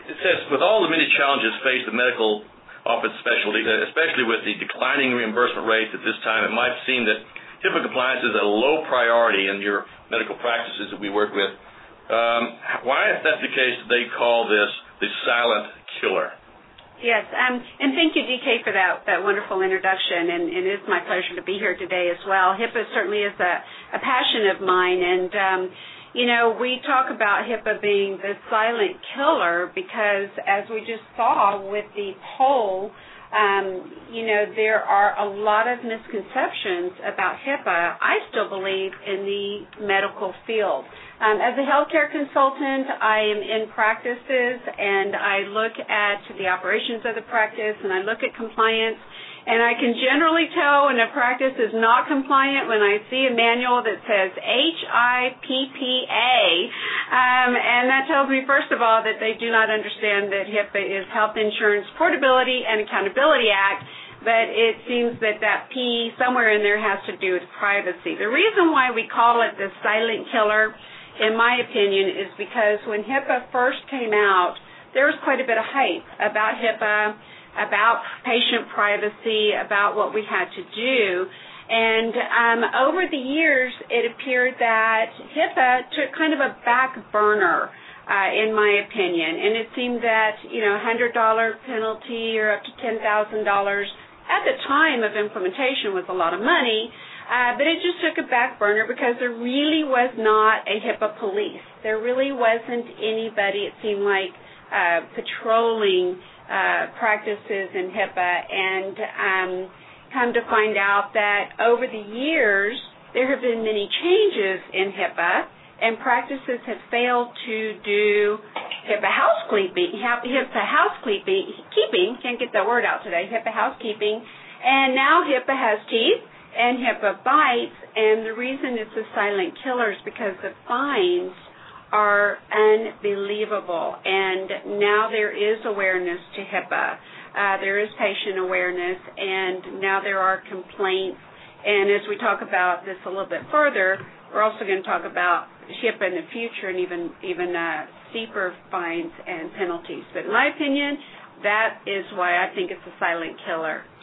It says, with all the many challenges faced the medical office specialty, especially with the declining reimbursement rates at this time, it might seem that HIPAA compliance is a low priority in your medical practices that we work with. Why, if that's the case, do they call this the silent killer? Yes, and thank you, DK, for that wonderful introduction, and it is my pleasure to be here today as well. HIPAA certainly is a passion of mine, and we talk about HIPAA being the silent killer because, as we just saw with the poll, there are a lot of misconceptions about HIPAA, I still believe, in the medical field. As a healthcare consultant, I am in practices, and I look at the operations of the practice, and I look at compliance, and I can generally tell when a practice is not compliant when I see a manual that says HIPPA, and that tells me, first of all, that they do not understand that HIPAA is Health Insurance Portability and Accountability Act, but it seems that P somewhere in there has to do with privacy. The reason why we call it the silent killer, in my opinion, is because when HIPAA first came out, there was quite a bit of hype about HIPAA, about patient privacy, about what we had to do. And over the years, it appeared that HIPAA took kind of a back burner, in my opinion. And it seemed that, $100 penalty or up to $10,000 at the time of implementation was a lot of money. But it just took a back burner because there really was not a HIPAA police. There really wasn't anybody, it seemed like, patrolling practices in HIPAA, and come to find out that over the years there have been many changes in HIPAA, and practices have failed to do HIPAA housekeeping, can't get that word out today, HIPAA housekeeping, and now HIPAA has teeth, and HIPAA bites, and the reason it's a silent killer is because the fines are unbelievable, and now there is awareness to HIPAA. There is patient awareness, and now there are complaints, and as we talk about this a little bit further, we're also going to talk about HIPAA in the future and even steeper fines and penalties. But in my opinion, that is why I think it's a silent killer.